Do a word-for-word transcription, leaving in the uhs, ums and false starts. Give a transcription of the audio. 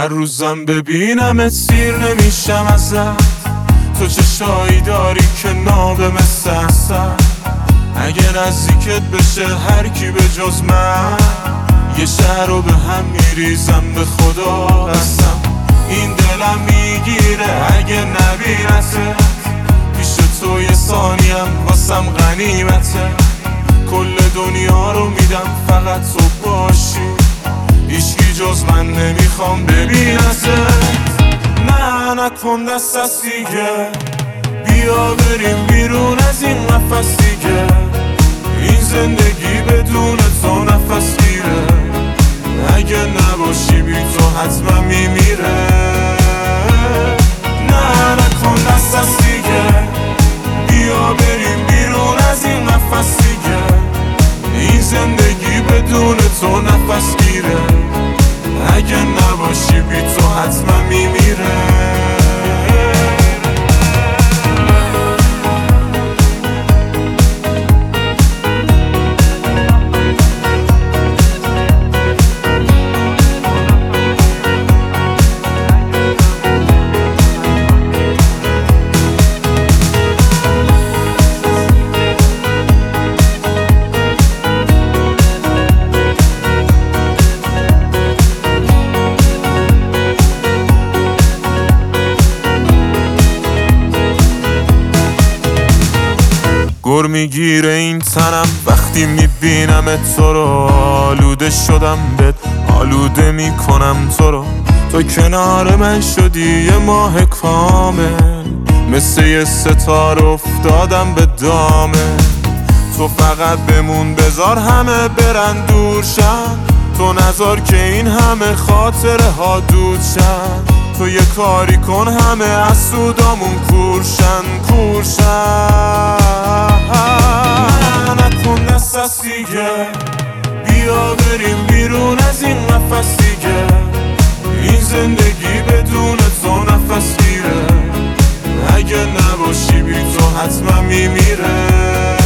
روزم ببینم سیر نمیشم ازت. تو چشایی داری که نابه مثل اصل. اگه نزدیکت بشه هر کی به جز من، یه شهر رو به هم میریزم به خدا قسم. این دلم میگیره اگه نبینتت، پیش تو یه ثانیم واسم غنیمته. کل دنیا رو میدم فقط تو باشی، هیچکی جز من نمیخوام ببینتت. نه نکن دست از دیگه، بیا بریم بیرون از این قفس دیگه. این زندگی بدون تو نفس گیره، اگه نباشی بی تو حتما میمیره. نه نکن دست از دیگه، بیا بریم بیرون از این قفس دیگه. این زندگی بدون تو نفس گیره، اگه نباشی بی تو حتما میمیره. گر میگیره این تنم وقتی میبینم تو رو. آلوده شدم بهت، آلوده میکنم تو رو. تو کنار من شدی یه ماه کامل، مثل یه ستاره افتادم به دامه. تو فقط بمون بذار همه برن دور شن، تو نذار که این همه خاطره ها دود شن. تو یه کاری کن همه از سودامون کورشن کورشن. نکن دست از دیگه، بیا بریم بیرون از این قفس دیگه. این زندگی بدون تو نفس گیره، اگه نباشی بی تو حتما میمیره.